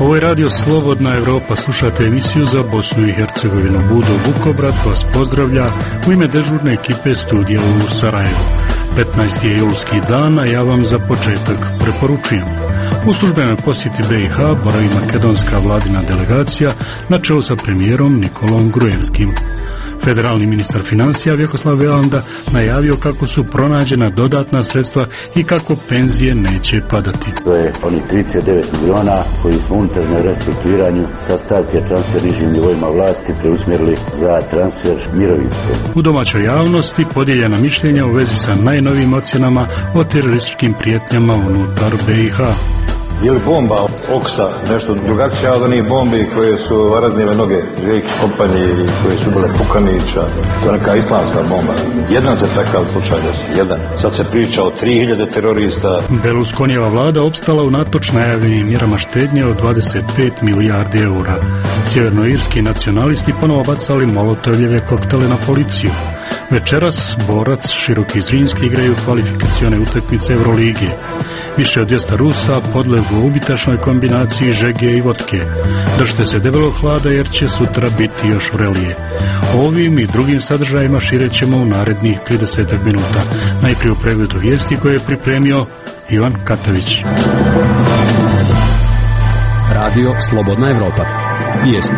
Ovo je radio Slobodna Evropa, slušate emisiju za Bosnu i Hercegovinu. Budo Vukobrat vas pozdravlja u ime dežurne ekipe studija u Sarajevu. 15. je julski dan, a ja vam za početak preporučujem. U službenoj posjeti BiH boravi makedonska vladina delegacija na čelu sa premijerom Nikolom Gruevskim. Federalni ministar financija Vjekoslav Velanda najavio kako su pronađena dodatna sredstva i kako penzije neće padati. To je onih 39 miliona koji smo unutarnjem restrukturiranju sa stavke transfer nižim nivoima vlasti preusmjerili za transfer mirovinskog. U domaćoj javnosti podijeljena mišljenja u vezi sa najnovijim ocjenama o terorističkim prijetnjama unutar BiH. Je li bomba Oksa nešto drugačija od onih bombi koje su raznile mnoge dvije kompanije koje su bile Pukanića? To je neka islamska bomba. Jedan se takav slučaj desio, jedan. Sad se priča o 3000 terorista. Berlusconijeva vlada opstala unatoč najavljenim mjerama štednje od 25 milijardi eura. Sjevernoirski nacionalisti ponovo bacali molotovljeve koktele na policiju. Večeras borac Široki Zrinski igraju kvalifikacione utakmice Eurolige. Više od 200 Rusa podleglo ubitačnoj kombinaciji žege i vodke. Držite se debelog hlada jer će sutra biti još vrelije. Ovim i drugim sadržajima širećemo u narednih 30 minuta. Najprije u pregledu vijesti koje je pripremio Ivan Katavić. Radio Slobodna Evropa. Vijesti.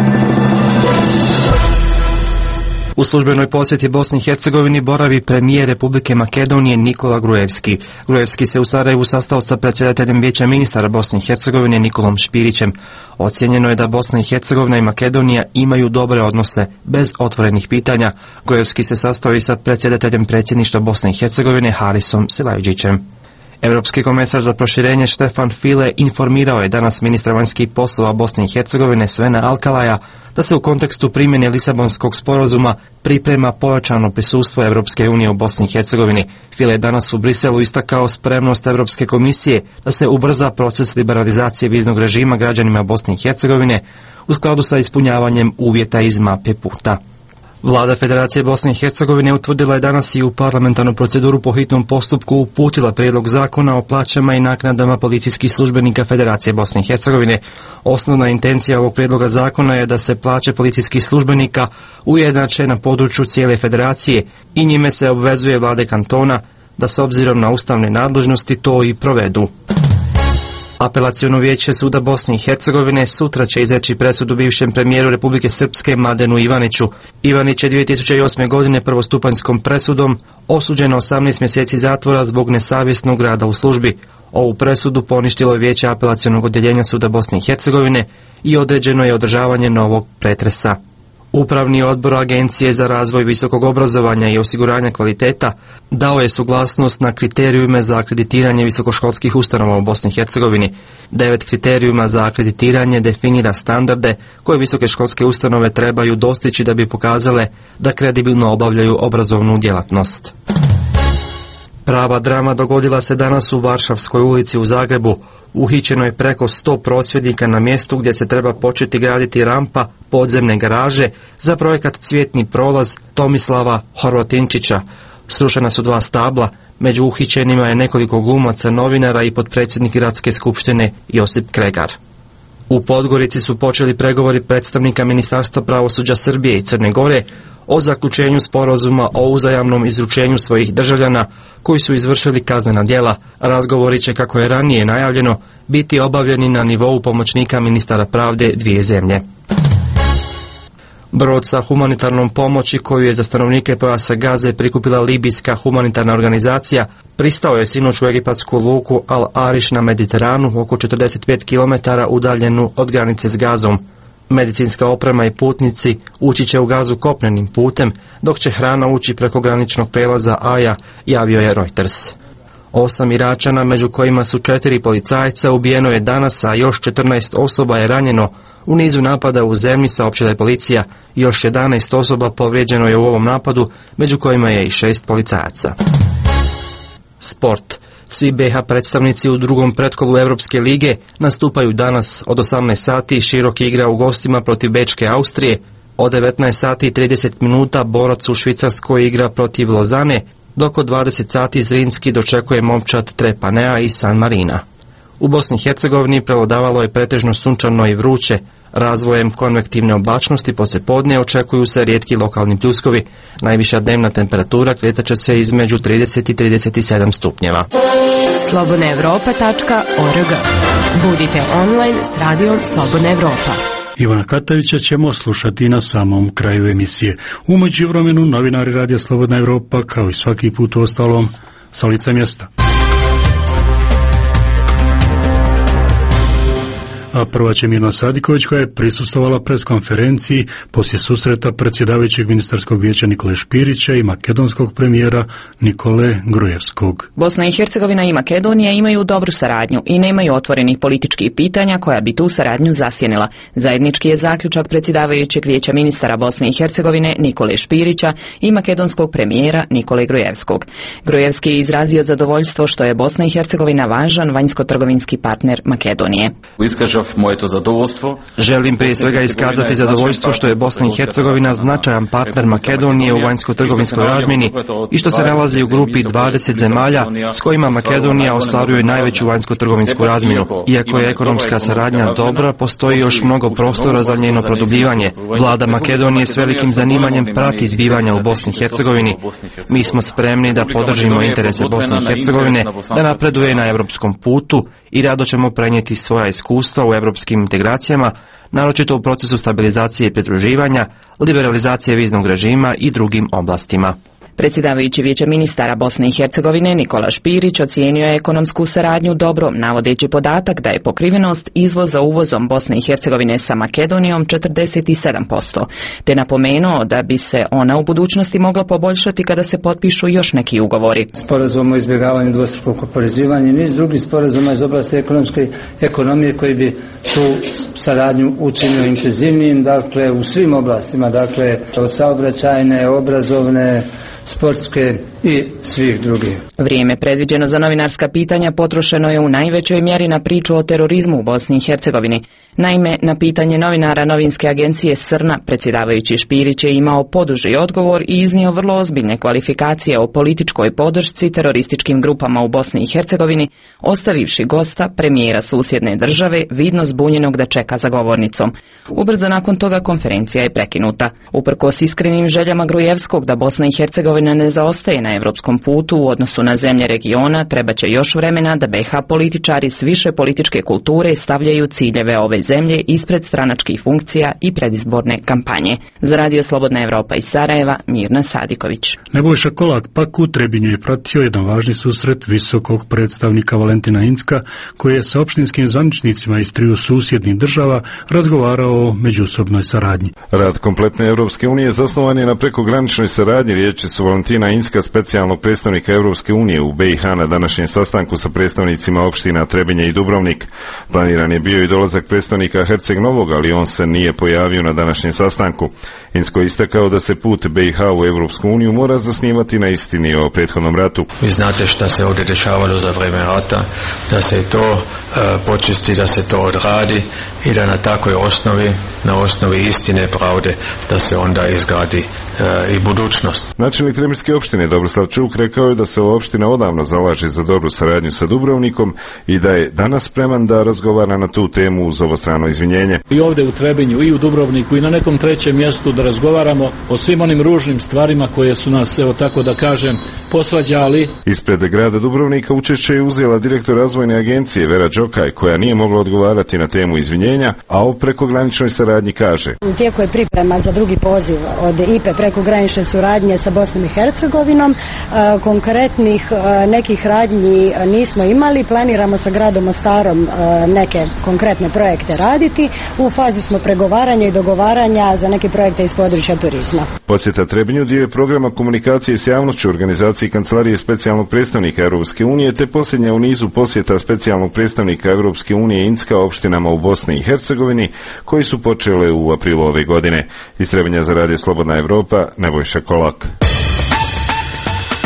U službenoj posjeti Bosni i Hercegovini boravi premijer Republike Makedonije Nikola Gruevski. Gruevski se u Sarajevu sastao sa predsjedateljem Vijeća ministara Bosne i Hercegovine Nikolom Špirićem. Ocijenjeno je da Bosna i Hercegovina i Makedonija imaju dobre odnose bez otvorenih pitanja. Gruevski se sastao i sa predsjedateljem predsjedništva Bosne i Hercegovine Harisom Silajdžićem. Europski komesar za proširenje Štefan File informirao je danas ministra vanjskih poslova Bosne i Hercegovine Svena Alkalaja da se u kontekstu primjene Lisabonskog sporazuma priprema pojačano prisustvo Europske unije u Bosni i Hercegovini. File je danas u Briselu istakao spremnost Europske komisije da se ubrza proces liberalizacije viznog režima građanima Bosne i Hercegovine u skladu sa ispunjavanjem uvjeta iz mape puta. Vlada Federacije Bosne i Hercegovine utvrdila je danas i u parlamentarnu proceduru po hitnom postupku uputila prijedlog zakona o plaćama i naknadama policijskih službenika Federacije Bosne i Hercegovine. Osnovna intencija ovog prijedloga zakona je da se plaće policijskih službenika ujednače na području cijele federacije i njime se obvezuje vlade kantona da s obzirom na ustavne nadležnosti to i provedu. Apelaciono vijeće suda Bosne i Hercegovine sutra će izreći presudu bivšem premijeru Republike Srpske Mladenu Ivaniću. Ivanić je 2008. godine prvostupanjskom presudom osuđen na 18 mjeseci zatvora zbog nesavjesnog rada u službi. Ovu presudu poništilo je vijeće apelacionog odjeljenja suda Bosne i Hercegovine i određeno je održavanje novog pretresa. Upravni odbor Agencije za razvoj visokog obrazovanja i osiguranja kvaliteta dao je suglasnost na kriterijume za akreditiranje visokoškolskih ustanova u Bosni i Hercegovini. 9 kriterijuma za akreditiranje definira standarde koje visoke školske ustanove trebaju dostići da bi pokazale da kredibilno obavljaju obrazovnu djelatnost. Prava drama dogodila se danas u Varšavskoj ulici u Zagrebu. Uhićeno je preko 100 prosvjednika na mjestu gdje se treba početi graditi rampa podzemne garaže za projekat Cvjetni prolaz Tomislava Horvatinčića. Srušena su 2 stabla, među uhićenima je nekoliko glumaca, novinara i potpredsjednik gradske skupštine Josip Kregar. U Podgorici su počeli pregovori predstavnika Ministarstva pravosuđa Srbije i Crne Gore o zaključenju sporazuma o uzajamnom izručenju svojih državljana koji su izvršili kaznena djela. Razgovori će, kako je ranije najavljeno, biti obavljeni na nivou pomoćnika ministara pravde dvije zemlje. Brod sa humanitarnom pomoći koju je za stanovnike pojasa Gaze prikupila libijska humanitarna organizacija pristao je sinoć u egipatsku luku Al Ariš na Mediteranu, oko 45 km udaljenu od granice s Gazom. Medicinska oprema i putnici ući će u Gazu kopnenim putem, dok će hrana ući preko graničnog prelaza Aja, javio je Reuters. 8 Iračana, među kojima su 4 policajca, ubijeno je danas, a još 14 osoba je ranjeno u nizu napada u zemlji, saopćila je policija. Još 11 osoba povrijeđeno je u ovom napadu, među kojima je i 6 policajaca. Sport. Svi BiH predstavnici u drugom pretkolu Europske lige nastupaju danas od 18 sati. Široki igra u gostima protiv Bečke Austrije. Od 19 sati i 30 minuta borac u Švicarskoj igra protiv Lozane, dok od 20 sati Zrinski dočekuje momčad Trepanea i San Marina. U Bosni i Hercegovini prevladavalo je pretežno sunčano i vruće. Razvojem konvektivne oblačnosti poslijepodne očekuju se rijetki lokalni pljuskovi. Najviša dnevna temperatura kretat će se između 30 i 37 stupnjeva. slobodnaevropa.org. Budite online s radijom Slobodna Evropa. Ivana Katavića ćemo slušati na samom kraju emisije. U međuvremenu novinari Radija Slobodna Evropa, kao i svaki put u ostalom, sa lica mjesta. A prva će Mirna Sadiković, koja je prisustvovala preskonferenciji poslije susreta predsjedavajućeg ministarskog vijeća Nikole Špirića i makedonskog premijera Nikole Grujevskog. Bosna i Hercegovina i Makedonija imaju dobru saradnju i nemaju otvorenih političkih pitanja koja bi tu saradnju zasjenila. Zajednički je zaključak predsjedavajućeg vijeća ministara Bosne i Hercegovine Nikole Špirića i makedonskog premijera Nikole Grujevskog. Grujevski je izrazio zadovoljstvo što je Bosna i Hercegovina važan vanjsko-trgovinski partner Makedonije. Moje to zadovoljstvo. Želim prije svega iskazati zadovoljstvo što je Bosna i Hercegovina značajan partner Makedonije u vanjsko-trgovinskoj razmjeni i što se nalazi u grupi 20 zemalja s kojima Makedonija ostvaruje najveću vanjsko-trgovinsku razmjenu. Iako je ekonomska saradnja dobra, postoji još mnogo prostora za njeno produbljivanje. Vlada Makedonije s velikim zanimanjem prati zbivanja u Bosni i Hercegovini. Mi smo spremni da podržimo interese Bosne i Hercegovine, da napreduje na europskom putu i rado ćemo prenijeti svoja iskustva u europskim integracijama, naročito u procesu stabilizacije i pridruživanja, liberalizacije viznog režima i drugim oblastima. Predsjedavajući vijeća ministara Bosne i Hercegovine Nikola Špirić ocijenio je ekonomsku saradnju dobrom, navodeći podatak da je pokrivenost izvoza uvozom Bosne i Hercegovine sa Makedonijom 47%, te napomenuo da bi se ona u budućnosti mogla poboljšati kada se potpišu još neki ugovori. Sporazum o izbjegavanju dvostrukog oporezivanja i niz drugih sporazuma iz oblasti ekonomije koji bi tu saradnju učinio intenzivnijim, dakle u svim oblastima, dakle od saobraćajne, obrazovne, sportske i svih drugih. Vrijeme predviđeno za novinarska pitanja potrošeno je u najvećoj mjeri na priču o terorizmu u Bosni i Hercegovini. Naime, na pitanje novinara novinske agencije Srna, predsjedavajući Špirić je imao poduži odgovor i iznio vrlo ozbiljne kvalifikacije o političkoj podršci terorističkim grupama u Bosni i Hercegovini, ostavivši gosta, premijera susjedne države, vidno zbunjenog da čeka za govornicom. Ubrzo nakon toga konferencija je prekinuta. Uprkos iskrenim željama Grujevskog da Bosna i Hercegovina ne zaostaje na europskom putu u odnosu na zemlje regiona, treba će još vremena da BiH političari s više političke kulture stavljaju ciljeve ove zemlje ispred stranačkih funkcija i predizborne kampanje. Za Radio Slobodna Evropa iz Sarajeva, Mirna Sadiković. Nebojša Kolak pak u Trebinju je pratio jedan važni susret visokog predstavnika Valentina Incka, koji je sa opštinskim zvaničnicima iz triju susjednih država razgovarao o međusobnoj saradnji. Rad kompletne Europske unije zasnovan je na prekograničnoj saradnji. Riječi su Valentina Incka, specijalnog predstavnika Europske unije u BiH, na današnjem sastanku sa predstavnicima opština Trebinje i Dubrovnik. Planiran je bio i dolazak predstavnika Herceg Novog, ali on se nije pojavio na današnjem sastanku. Incko je istakao da se put BiH u Europsku uniju mora zasnivati na istini o prethodnom ratu. Vi znate šta se ovdje dešavalo za vrijeme rata, da se to počisti, da se to odradi i da na takvoj osnovi, na osnovi istine, pravde, da se onda izgradi i budućnost. Načelnik Trebinjske opštine Dobroslav Čuk rekao je da se ova opština odavno zalaže za dobru saradnju sa Dubrovnikom i da je danas spreman da razgovara na tu temu uz obostrano izvinjenje. I ovdje u Trebinju i u Dubrovniku i na nekom trećem mjestu da razgovaramo o svim onim ružnim stvarima koje su nas, evo tako da kažem, posvađali. Ispred grada Dubrovnika učešće je uzela direktor razvojne agencije Vera Đokaj, koja nije mogla odgovarati na temu izvinjenja, a o prekograničnoj saradnji kaže: U tijeku je priprema za drugi poziv od IPE prekogranične suradnje sa Bosnom i Hercegovinom. Konkretnih nekih radnji nismo imali, planiramo sa gradom Mostarom neke konkretne projekte raditi. U fazi smo pregovaranja i dogovaranja za neke projekte iz područja turizma. Posjeta Trebinju dio je programa komunikacije s javnošću organizaciji Kancelarije specijalnog predstavnika Europske unije, te posljednja u nizu posjeta specijalnog predstavnika Europske unije Incka opštinama u Bosni i Hercegovini, koji su počele u aprilu ove godine. Iz Trebinja za Radio Slobodna Evropa, Nebojša Kolak.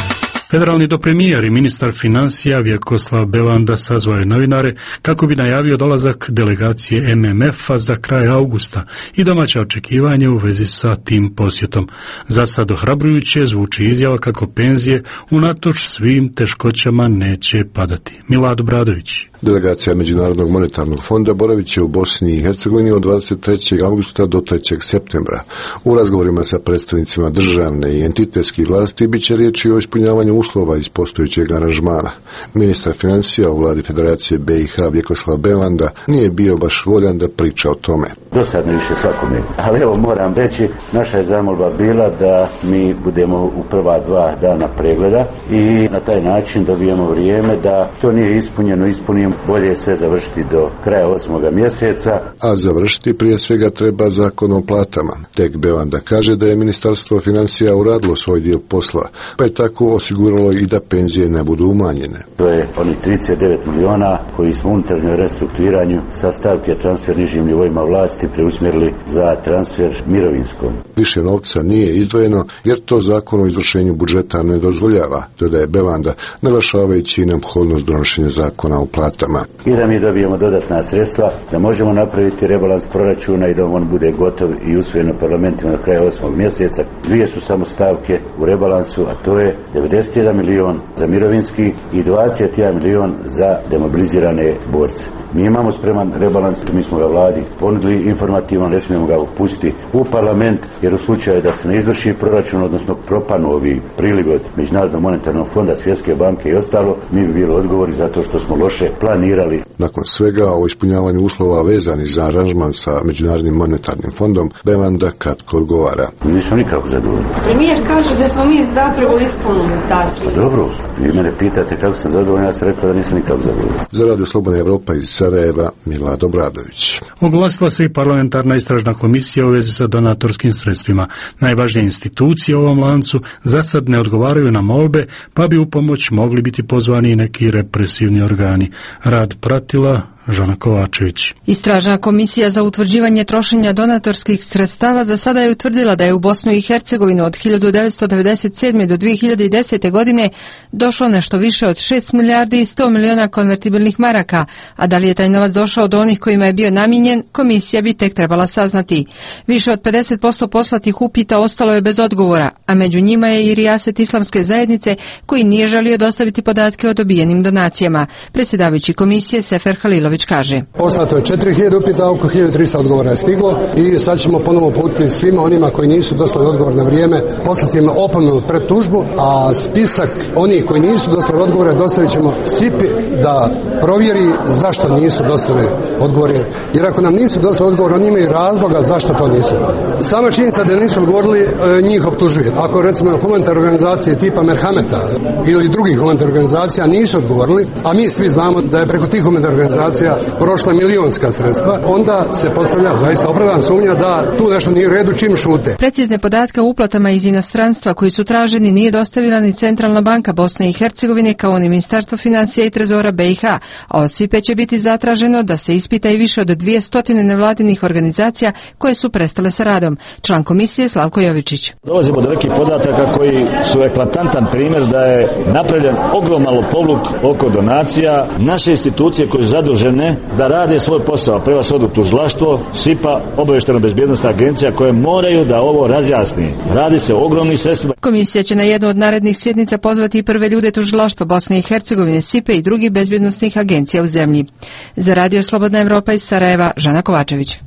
Federalni dopremijer i ministar financija Vjekoslav Bevanda sazvao je novinare kako bi najavio dolazak delegacije MMF-a za kraj augusta i domaća očekivanja u vezi sa tim posjetom. Za sad ohrabrujuće zvuči izjava kako penzije unatoč svim teškoćama neće padati. Milad Obradović. Delegacija Međunarodnog monetarnog fonda boravit će u Bosni i Hercegovini od 23. augusta do 3. septembra. U razgovorima sa predstavnicima državne i entitetskih vlasti bit će riječi o ispunjavanju uslova iz postojećeg aranžmana. Ministar financija u vladi Federacije BiH Vjekoslav Bevanda nije bio baš voljan da priča o tome. Dosadno više svakome. Ali evo moram reći, naša je zamolba bila da mi budemo u prva 2 dana pregleda i na taj način dobijemo vrijeme da to nije ispunjeno, bolje sve završiti do kraja 8. mjeseca. A završiti prije svega treba zakon o platama. Tek Bevanda kaže da je Ministarstvo financija uradilo svoj dio posla, pa je tako osiguralo i da penzije ne budu umanjene. To je oni 39 miliona koji smo unutarnjoj restrukturiranju sa stavke transfer nižim nivoima vlasti preusmjerili za transfer mirovinskom. Više novca nije izdvojeno jer to zakon o izvršenju budžeta ne dozvoljava, dodaje Bevanda, naglašavajući neophodnost donošenja zakona o platama. I da mi dobijemo dodatna sredstva, da možemo napraviti rebalans proračuna i da on bude gotov i usvojen u parlamentima do kraja 8. mjeseca. 2 su samo stavke u rebalansu, a to je 91 milion za mirovinski i 21 milion za demobilizirane borce. Mi imamo spreman rebalans, mi smo ga vladi ponudili informativno, ne smijemo ga upustiti u parlament, jer u slučaju da se ne izvrši proračun, odnosno propanu ovi priliv od Međunarodnog monetarnog fonda, Svjetske banke i ostalo, mi bi bili odgovori zato što smo loše planirali. Nakon svega o ispunjavanju uslova vezanih za aranžman sa Međunarodnim monetarnim fondom, Bevanda kratko odgovara. Nismo nikako zadovoljni. Premijer kaže da smo mi zapravo ispunili tako. Pa dobro, vi mene pitate kako sam zadovoljan, ja sam rekao da nisam nikako zadovoljan. Za Radio Slobodna Evropa iz Sarajeva, Milad Obradović. Oglasila se i parlamentarna istražna komisija u vezi sa donatorskim sredstvima. Najvažnije institucije u ovom lancu za sad ne odgovaraju na molbe, pa bi u pomoć mogli biti pozvani i neki represivni organi. Rad pratila Žana Kovačević. Istražna komisija za utvrđivanje trošenja donatorskih sredstava za sada je utvrdila da je u Bosnu i Hercegovinu od 1997. do 2010. godine došlo nešto više od 6 milijardi i 100 miliona konvertibilnih maraka, a da li je taj novac došao do onih kojima je bio namijenjen, komisija bi tek trebala saznati. Više od 50% poslatih upita ostalo je bez odgovora, a među njima je i rijaset islamske zajednice koji nije želio dostaviti podatke o dobijenim donacijama. Predsjedavajući komisije Sefer Halilović kaže. Poslato je 4000 upita, oko 1300 odgovora je stiglo i sad ćemo ponovo uputiti svima onima koji nisu dostavili odgovor na vrijeme, poslati im opomenu pred tužbu, a spisak onih koji nisu dostavili odgovore dostavit ćemo SIP-i da provjeri zašto nisu dostavili odgovore. Jer ako nam nisu dostavili odgovor, oni imaju razloga zašto to nisu. Sama činjenica da nisu odgovorili njih optužuje. Ako recimo humanitarne organizacije tipa Merhameta ili drugih humanitarnih organizacija nisu odgovorili, a mi svi znamo da je preko tih humanitarnih organizacija prošla milionska sredstva, onda se postavlja zaista opravdana sumnja da tu nešto nije u redu čim šute. Precizne podatke o uplatama iz inostranstva koji su traženi nije dostavila ni Centralna banka Bosne i Hercegovine kao ni Ministarstvo financija i trezora BiH, a od SIPE će biti zatraženo da se ispita i više od 200 nevladinih organizacija koje su prestale sa radom. Član komisije Slavko Jovičić. Dolazimo do nekih podataka koji su eklatantan primjer da je napravljen ogroman lopovluk oko donacija. Naše institucije koje su zadužene da rade svoj posao, prema svodu tužilaštvo, SIPA, obavještajno-bezbjednosna agencija koje moraju da ovo razjasni. Radi se o ogromnim sredstvima. Komisija će na jednu od narednih sjednica pozvati i prve ljude tužilaštva Bosne i Hercegovine, SIPE i drugih bezbjednosnih agencija u zemlji. Za Radio Slobodna Evropa iz Sarajeva, Žana Kovačević.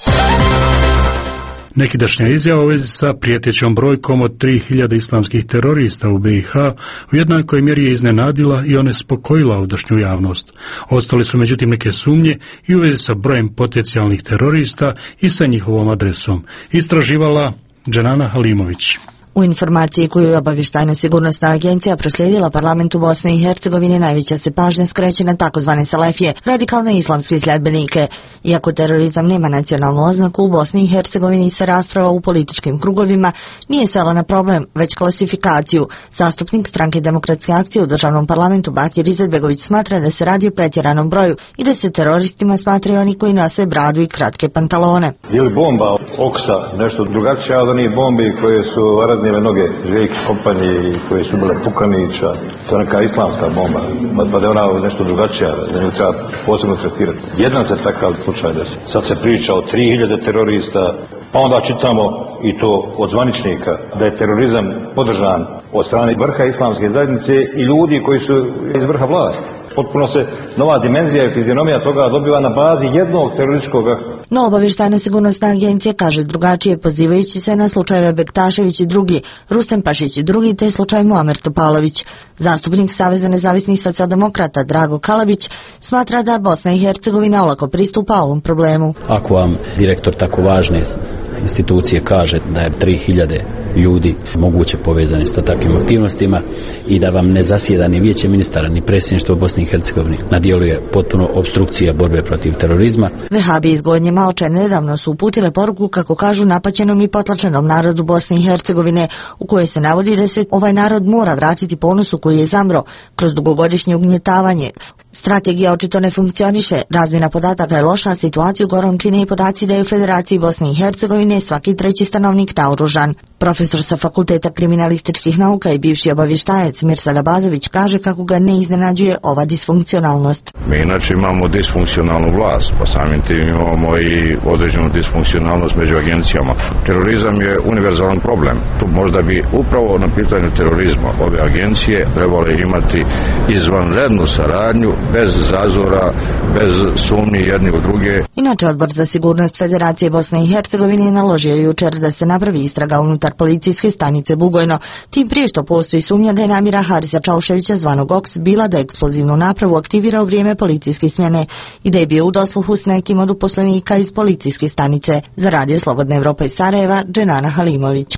Nekidašnja izjava u vezi sa prijetećom brojkom od 3000 islamskih terorista u BiH u jednakoj mjeri je iznenadila i onespokojila ovdašnju javnost. Ostale su međutim neke sumnje i u vezi sa brojem potencijalnih terorista i sa njihovom adresom. Istraživala Dženana Halimović. U informaciji koju je obavještajno-sigurnosna agencija proslijedila parlamentu Bosne i Hercegovine najveća se pažnja skreće na takozvane salefije, radikalne islamske sljedbenike. Iako terorizam nema nacionalnu oznaku, u Bosni i Hercegovini se rasprava u političkim krugovima nije svela na problem, već klasifikaciju. Zastupnik stranke Demokratske akcije u državnom parlamentu Bakir Izetbegović smatra da se radi o pretjeranom broju i da se teroristima smatraju oni koji nose bradu i kratke pantalone. Je li bomba oksa nešto drugačija od onih bombi koje su raznijeve mnoge Željke kompanije koje su bile Pukanića, to je neka islamska bomba, pa da je ona nešto drugačija, da nju treba posebno tretirati. Jedan se takav slučaj desi. Sad se priča o 3000 terorista, pa onda čitamo i to od zvaničnika da je terorizam podržan od strane vrha islamske zajednice i ljudi koji su iz vrha vlasti. Potpuno se nova dimenzija i fizionomija toga dobiva na bazi jednog terorističkog. No, obavještajna sigurnosna agencija kaže drugačije, pozivajući se na slučajeve Bektašević i drugi, Rustem Pašić i drugi, te slučaj Muamer Topalović. Zastupnik Saveza nezavisnih socijaldemokrata Drago Kalabić smatra da Bosna i Hercegovina olako pristupa ovom problemu. Ako vam direktor tako važne institucije kaže da je 3000 ljudi moguće povezani sa takvim aktivnostima i da vam ne zasjeda ni vijeće ministara ni predsjedništvo Bosne i Hercegovine, na dijelu je potpuno obstrukcija borbe protiv terorizma. Vehabi iz Gornje Maoče nedavno su uputile poruku, kako kažu, napaćenom i potlačenom narodu Bosne i Hercegovine, u kojoj se navodi da se ovaj narod mora vratiti ponosu koji je zamro kroz dugogodišnje ugnjetavanje. Strategija očito ne funkcioniše, razmjena podataka je loša, situaciju gorom čine i podaci da je u Federaciji Bosne i Hercegovine svaki treći stanovnik naoružan. Profesor sa Fakulteta kriminalističkih nauka i bivši obavještajac Mirsad Abazović kaže kako ga ne iznenađuje ova disfunkcionalnost. Mi inače imamo disfunkcionalnu vlast, pa samim tim imamo i određenu disfunkcionalnost među agencijama. Terorizam je univerzalan problem. Tu možda bi upravo na pitanju terorizma ove agencije trebale imati izvanrednu saradnju, bez zazora, bez sumnji jedni u druge. Inače, Odbor za sigurnost Federacije Bosne i Hercegovine naložio jučer da se napravi istraga unutar policijske stanice Bugojno, tim prije što postoji sumnja da je namjera Harisa Čauševića zvanog Oks bila da eksplozivnu napravu aktivira u vrijeme policijske smjene i da je bio u dosluhu s nekim od uposlenika iz policijske stanice. Za Radio Slobodna Evropa iz Sarajeva, Dženana Halimović.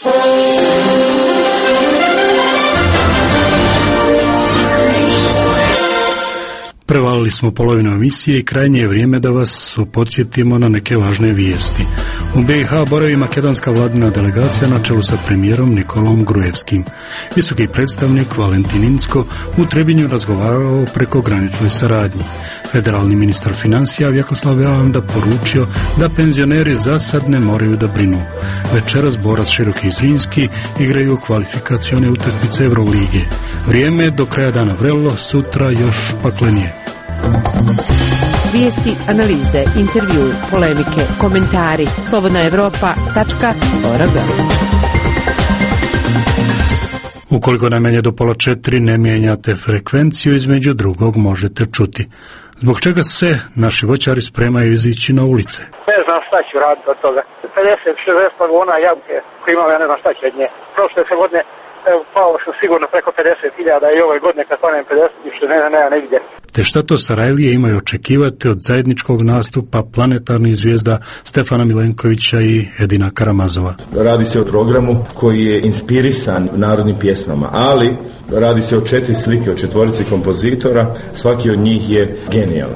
Prevalili smo polovinu emisije i krajnje je vrijeme da vas podsjetimo na neke važne vijesti. U BiH boravi makedonska vladina delegacija na čelu sa premijerom Nikolom Gruevskim. Visoki predstavnik Valentin Incko u Trebinju razgovarao o prekograničnoj saradnji. Federalni ministar financija Vjekoslav Javanda poručio da penzioneri za sad ne moraju da brinu. Večeras Borac Široki i Zrinski igraju kvalifikacione utakmice Evrolige. Vrijeme do kraja dana vrelo, sutra još paklenije. Vijesti, analize, intervju, polemike, komentari. slobodnaevropa.org. Ukoliko najmanje do 3:30 ne mijenjate frekvenciju, između drugog možete čuti. Zbog čega se naši voćari spremaju izići na ulice? Ne znam šta ću raditi od toga. 50-60 vagona jabuke koje imam, ja ne znam šta će od nje. Prošle se godine pao sam sigurno preko 50.000 i ove godine kad panem 50, više nema negdje. Te šta to Sarajlije imaju očekivati od zajedničkog nastupa planetarnih zvijezda Stefana Milenkovića i Edina Karamazova? Radi se o programu koji je inspirisan narodnim pjesmama, ali radi se o 4 slike, o 4 kompozitora, svaki od njih je genijalan.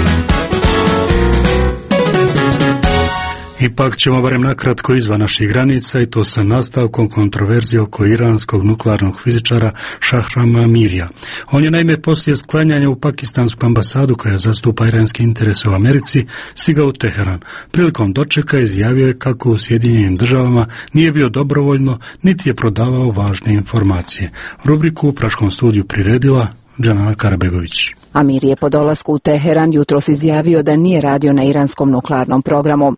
Ipak ćemo barem nakratko izvan naših granica i to sa nastavkom kontroverzije oko iranskog nuklearnog fizičara Šahrama Amirija. On je naime poslije sklanjanja u pakistansku ambasadu koja zastupa iranske interese u Americi stigao u Teheran. Prilikom dočeka izjavio je kako u Sjedinjenim državama nije bio dobrovoljno niti je prodavao važne informacije. Rubriku u Praškom studiju priredila Džanana Karabegović. Amir je po dolasku u Teheran jutros izjavio da nije radio na iranskom nuklearnom programu.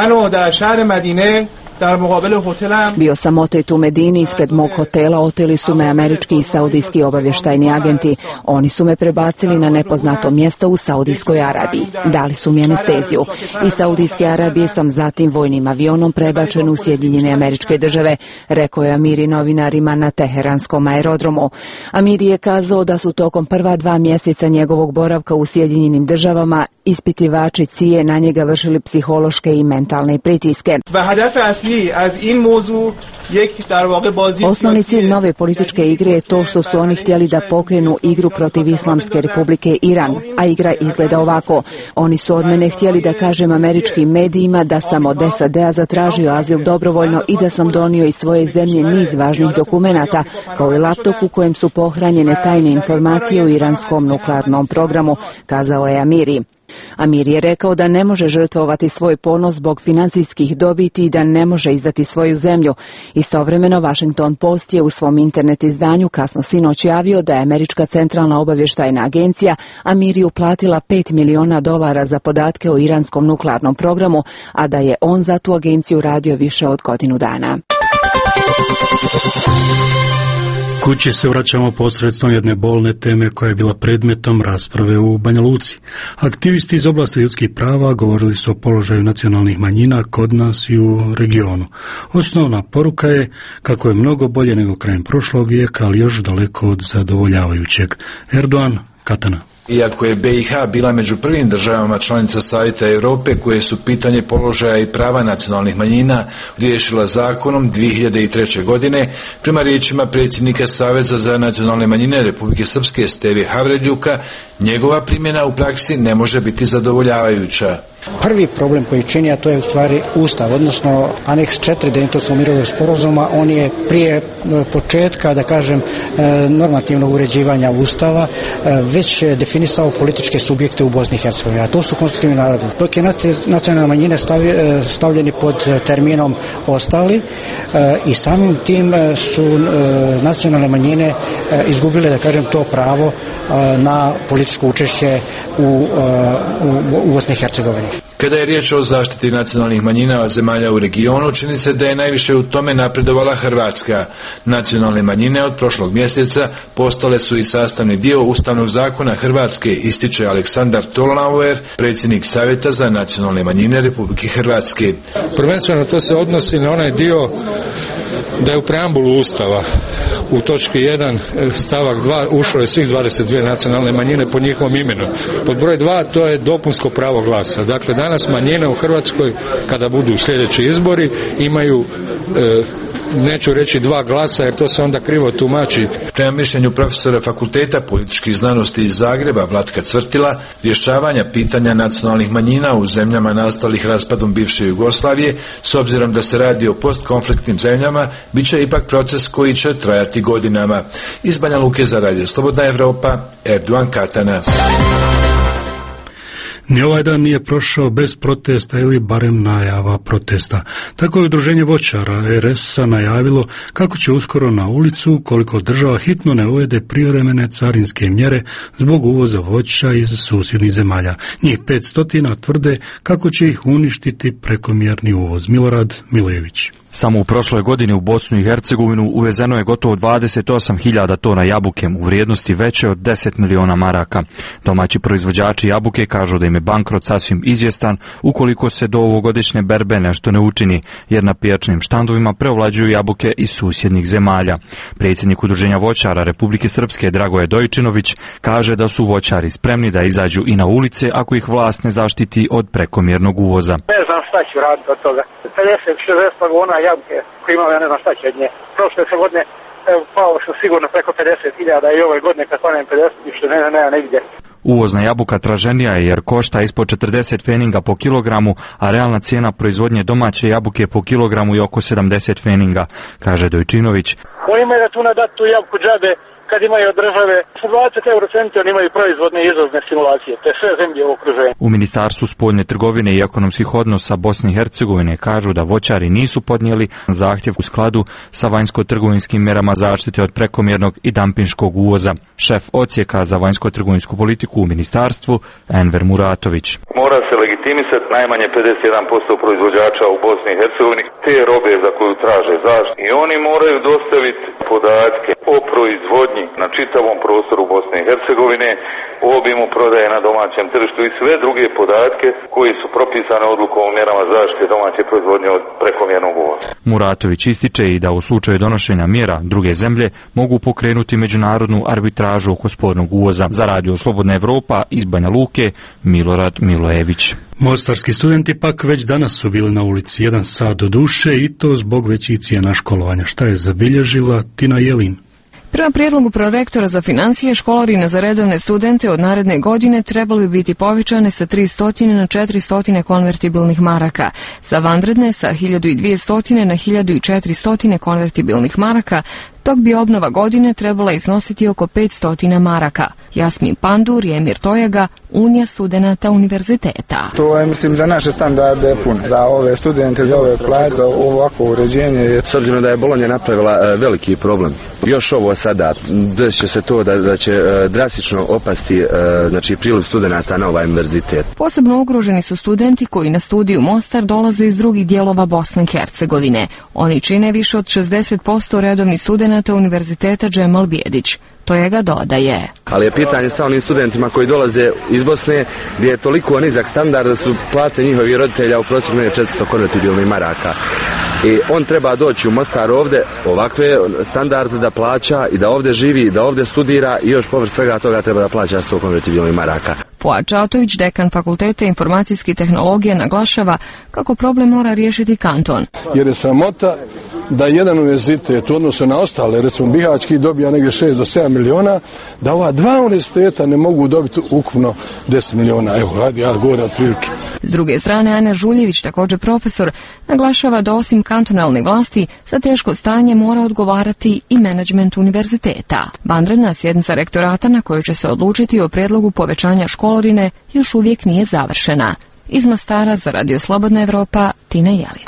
Bio sam otet u Medini, ispred mog hotela oteli su me američki i saudijski obavještajni agenti. Oni su me prebacili na nepoznato mjesto u Saudijskoj Arabiji. Dali su mi anesteziju. Iz Saudijske Arabije sam zatim vojnim avionom prebačen u Sjedinjene Američke Države, rekao je Amiri novinarima na teheranskom aerodromu. Amiri je kazao da su tokom prva 2 mjeseca njegovog boravka u Sjedinjenim Državama ispitivači CIA na njega vršili psihološke i mentalne pritiske. Osnovni cilj nove političke igre je to što su oni htjeli da pokrenu igru protiv Islamske Republike Iran, a igra izgleda ovako. Oni su od mene htjeli da kažem američkim medijima da sam od SAD-a zatražio azil dobrovoljno i da sam donio iz svoje zemlje niz važnih dokumenata, kao i laptop u kojem su pohranjene tajne informacije o iranskom nuklearnom programu, kazao je Amiri. Amir je rekao da ne može žrtvovati svoj ponos zbog financijskih dobiti i da ne može izdati svoju zemlju. Istovremeno, Washington Post je u svom internet izdanju kasno sinoć javio da je Američka centralna obavještajna agencija Amiriju platila $5 miliona za podatke o iranskom nuklearnom programu, a da je on za tu agenciju radio više od godinu dana. Kući se vraćamo posredstvom jedne bolne teme koja je bila predmetom rasprave u Banja Luci. Aktivisti iz oblasti ljudskih prava govorili su o položaju nacionalnih manjina kod nas i u regionu. Osnovna poruka je kako je mnogo bolje nego krajem prošlog vijeka, ali još daleko od zadovoljavajućeg. Erdogan, Katana. Iako je BiH bila među prvim državama članica Savjeta Europe koje su pitanje položaja i prava nacionalnih manjina riješila zakonom 2003. godine, prema riječima predsjednika Saveza za nacionalne manjine Republike Srpske Steve Havredljuka, njegova primjena u praksi ne može biti zadovoljavajuća. Prvi problem koji čini, a to je u stvari Ustav, odnosno aneks 4 Daytonskog mirovnog sporazuma, on je prije početka, da kažem, normativnog uređivanja Ustava već definisao političke subjekte u Bosni i Hercegovini, a to su konstitutivni narodi. Dok je nacionalne manjine stavljeni pod terminom ostali i samim tim su nacionalne manjine izgubile, da kažem, to pravo na političko učešće u Bosni i Hercegovini. Kada je riječ o zaštiti nacionalnih manjina od zemalja u regionu, čini se da je najviše u tome napredovala Hrvatska. Nacionalne manjine od prošlog mjeseca postale su i sastavni dio Ustavnog zakona Hrvatske, ističe Aleksandar Tolnauer, predsjednik Savjeta za nacionalne manjine Republike Hrvatske. Prvenstveno to se odnosi na onaj dio da je u preambulu Ustava u točki 1 stavak 2 ušlo je svih 22 nacionalne manjine po njihovom imenu. Pod broj 2 to je dopunsko pravo glasa. Dakle, danas manjine u Hrvatskoj, kada budu sljedeći izbori, imaju neću reći 2 glasa jer to se onda krivo tumači. Prema mišljenju profesora Fakulteta političkih znanosti iz Zagreba Vlatka Cvrtila, rješavanja pitanja nacionalnih manjina u zemljama nastalih raspadom bivše Jugoslavije, s obzirom da se radi o postkonfliktnim zemljama, bit će ipak proces koji će trajati godinama. Iz Banja Luke za Radio Slobodna Evropa, Erdogan Katana. Ni ovaj dan nije prošao bez protesta ili barem najava protesta. Tako je Udruženje voćara RS-a najavilo kako će uskoro na ulicu ukoliko država hitno ne uvede privremene carinske mjere zbog uvoza voća iz susjednih zemalja. Njih 500 tvrde kako će ih uništiti prekomjerni uvoz. Milorad Milević. Samo u prošloj godini u Bosnu i Hercegovinu uvezeno je gotovo 28.000 tona jabuke u vrijednosti veće od 10 miliona maraka. Domaći proizvođači jabuke kažu da im je bankrot sasvim izvjestan ukoliko se do ovogodišnje berbe nešto ne učini, jer na pijačnim štandovima preovlađuju jabuke iz susjednih zemalja. Predsjednik Udruženja voćara Republike Srpske Dragoje Dojčinović kaže da su voćari spremni da izađu i na ulice ako ih vlast ne zaštiti od prekomjernog uvoza. Ne znam šta ću raditi od toga. 50-60 vagona jabuke koji imali, ja ne znam šta će od nje. Prošle se godine pao sam sigurno preko 50.000 i ove godine kad panem 50 više ne gdje. Uvozna jabuka traženija je jer košta ispod 40 feninga po kilogramu, a realna cijena proizvodnje domaće jabuke po kilogramu je oko 70 feninga, kaže Dojčinović. Oni imaju računa dati tu jabuku džabe kad imaju od države 20 eurocenti, oni imaju proizvodne i izvozne simulacije, te sve zemlje u okruženju. U Ministarstvu spoljne trgovine i ekonomskih odnosa Bosne i Hercegovine kažu da voćari nisu podnijeli zahtjev u skladu sa vanjsko-trgovinskim mjerama zaštite od prekomjernog i dampinškog uvoza. Šef odsjeka za vanjsko-trgovinsku politiku u ministarstvu Enver Muratović. Mora se legitimisati najmanje 51% proizvođača u Bosni i Hercegovini te robe za koju traže zaštitu i oni moraju dostaviti podatke o proizvodnji na čitavom prostoru Bosne i Hercegovine, o obimu prodaje na domaćem tržištu i sve druge podatke koji su propisane odlukom o mjerama zaštite domaće proizvodnje od prekomjernog uvoza. Muratović ističe i da u slučaju donošenja mjera druge zemlje mogu pokrenuti međunarodnu arbitražu oko spornog uvoza. Za Radio Slobodna Evropa iz Banja Luke, Milorad Milojević. Mostarski studenti pak već danas su bili na ulici 1 sat do duše i to zbog većih cijena školovanja. Šta je zabilježila Tina Jelin? Prema prijedlogu prorektora za financije, školarine za redovne studente od naredne godine trebali bi biti povećane sa 300 na 400 konvertibilnih maraka, za vanredne sa 1200 na 1400 konvertibilnih maraka, dok bi obnova godine trebala iznositi oko 500 maraka. Jasmin Pandur i Emir Tojaga, Unija studenata univerziteta. To je, mislim, za naše standarde puno. Za ove studente, za ove plate, za ovako uređenje. S obzirom da je Bolonja napravila veliki problem, još ovo sada, desit će se to da će drastično opasti priliv studenata na ovaj univerzitet. Posebno ugroženi su studenti koji na studiju Mostar dolaze iz drugih dijelova Bosne i Hercegovine. Oni čine više od 60% redovnih studenata univerziteta Džemal Bijedić. Tojaga dodaje. Ali je pitanje sa onim studentima koji dolaze iz Bosne gdje je toliko nizak standard da su plate njihovih roditelja u prosjeku 400 konvertibilnih maraka. I on treba doći u Mostar ovdje ovakve standarde da plaća i da ovdje živi, da ovdje studira i još povrh svega toga treba da plaća 100 konvertibilnih maraka. Fuad Čatović, dekan Fakulteta informacijskih tehnologija, naglašava kako problem mora riješiti kanton. Jer je sramota da jedan univerzitet u odnosu na ostale, recimo Bihaćki dobija negdje 6 do 7 miliona, da ova dva univerziteta ne mogu dobiti ukupno 10 miliona. Evo, radi, ja govorim otprilike. S druge strane, Ana Žuljević, također profesor, naglašava da osim kantonalnih vlasti za teško stanje mora odgovarati i menadžment univerziteta. Vanredna sjednica rektorata na kojoj će se odlučiti o prijedlogu povećanja školarine još uvijek nije završena. Iz Mostara za Radio Slobodna Evropa, Tina Jelin.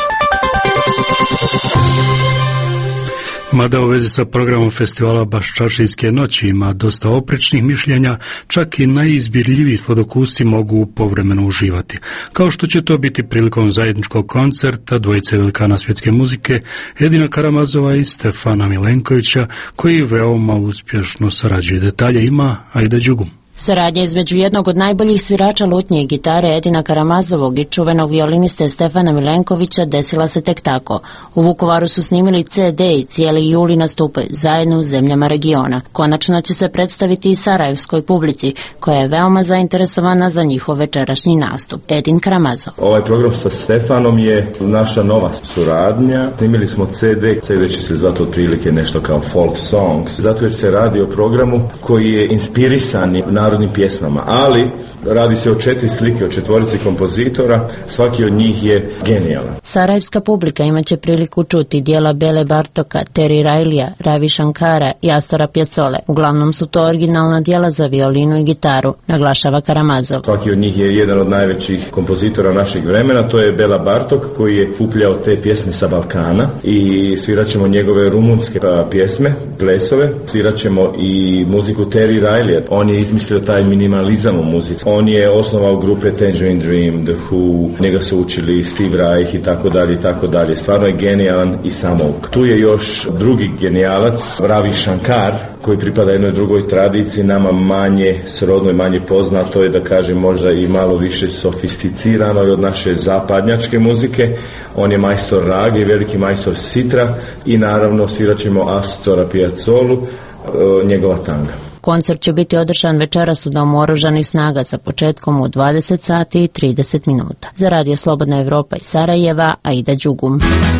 Mada u vezi sa programom festivala Baščaršijske noći ima dosta oprečnih mišljenja, čak i najizbirljiviji sladokusci mogu povremeno uživati. Kao što će to biti prilikom zajedničkog koncerta dvojice velikana svjetske muzike Edina Karamazova i Stefana Milenkovića, koji veoma uspješno sarađuju. Detalje ima Aida Đugum. Saradnja između jednog od najboljih svirača lutnje i gitare Edina Karamazovog i čuvenog violiniste Stefana Milenkovića desila se tek tako. U Vukovaru su snimili CD i cijeli juli nastupaju zajedno u zemljama regiona. Konačno će se predstaviti i sarajevskoj publici, koja je veoma zainteresovana za njihov večerašnji nastup. Edin Karamazov. Ovaj program sa Stefanom je naša nova suradnja. Snimili smo CD će se zvati otprilike nešto kao folk songs, zato jer se radi o programu koji je inspirisan narodnim pjesmama, ali radi se o 4 slike, o 4 kompozitora, svaki od njih je genijalan. Sarajevska publika imaće priliku čuti dijela Bele Bartoka, Terry Rileyja, Ravi Shankara i Astora Piazzole. Uglavnom su to originalna dijela za violinu i gitaru, naglašava Karamazov. Svaki od njih je jedan od najvećih kompozitora našeg vremena, to je Bela Bartok koji je kupljao te pjesme sa Balkana i svirat ćemo njegove rumunske pjesme, plesove, svirat ćemo i muziku Terry Rileyja. On je izmislio taj minimalizam u muzici. On je osnovao grupe Tangerine Dream, The Who, njega su učili Steve Reich i tako dalje. Stvarno je genijalan i samouk. Tu je još drugi genijalac, Ravi Shankar, koji pripada jednoj drugoj tradiciji, nama manje srodno i manje poznato je, da kažem, možda i malo više sofisticirano od naše zapadnjačke muzike. On je majstor rage i veliki majstor sitra i naravno svirat ćemo Astora Piazzolu, njegova tanga. Koncert će biti održan večeras u Domu oružanih snaga sa početkom u 20 sati i 30 minuta. Za Radio Slobodna Evropa iz Sarajeva, Aida Đugum.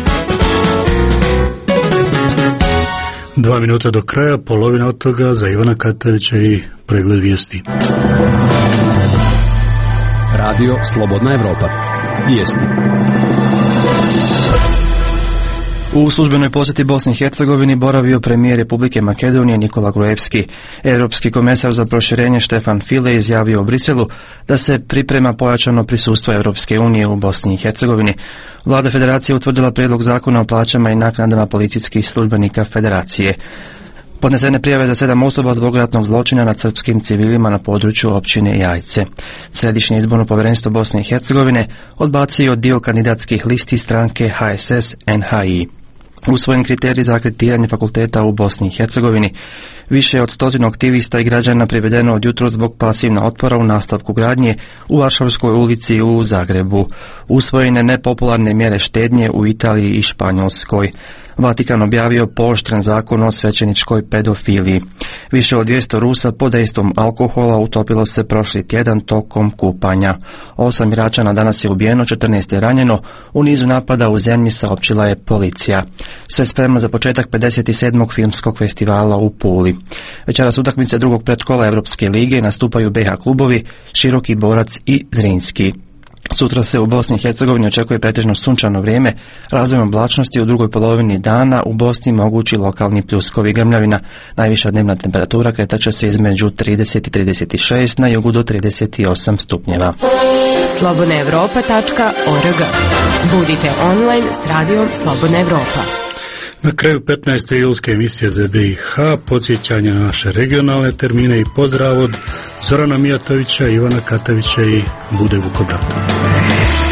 2 minuta do kraja, polovina od toga za Ivana Katavića i pregled vijesti. Radio Slobodna Evropa. Vijesti. U službenoj posjeti Bosni i Hercegovini boravio premijer Republike Makedonije Nikola Gruevski. Europski komesar za proširenje Štefan File izjavio u Briselu da se priprema pojačano prisustvo Europske unije u Bosni i Hercegovini. Vlada Federacije utvrdila prijedlog zakona o plaćama i naknadama policijskih službenika Federacije. Podnesene prijave za 7 osoba zbog ratnog zločina nad srpskim civilima na području općine Jajce. Središnje izborno povjerenstvo Bosne i Hercegovine odbacio dio kandidatskih listi stranke HSS-NHI. Usvojen kriterij za akreditiranje fakulteta u Bosni i Hercegovini. Više od 100 aktivista i građana privedeno od jutro zbog pasivna otpora u nastavku gradnje u Varšavskoj ulici u Zagrebu. Usvojene nepopularne mjere štednje u Italiji i Španjolskoj. Vatikan objavio pooštren zakon o svećeničkoj pedofiliji. Više od 200 Rusa pod dejstvom alkohola utopilo se prošli tjedan tokom kupanja. 8 Iračana danas je ubijeno, 14 je ranjeno. U nizu napada u zemlji saopćila je policija. Sve spremno za početak 57. filmskog festivala u Puli. Večeras utakmice drugog predkola Europske lige nastupaju BiH klubovi Široki Borac i Zrinski. Sutra se u Bosni i Hercegovini očekuje pretežno sunčano vrijeme, razvojem oblačnosti u drugoj polovini dana u Bosni mogući lokalni pljuskovi grmljavina. Najviša dnevna temperatura kretaće se između 30 i 36, na jugu do 38 stupnjeva. slobodnaevropa.org. Budite online s radijom Slobodna Evropa. Na kraju 15. julske emisije za BiH podsjećanje na naše regionalne termine i pozdrav od Zorana Mijatovića, Ivana Katavića i Bude Vukobrata.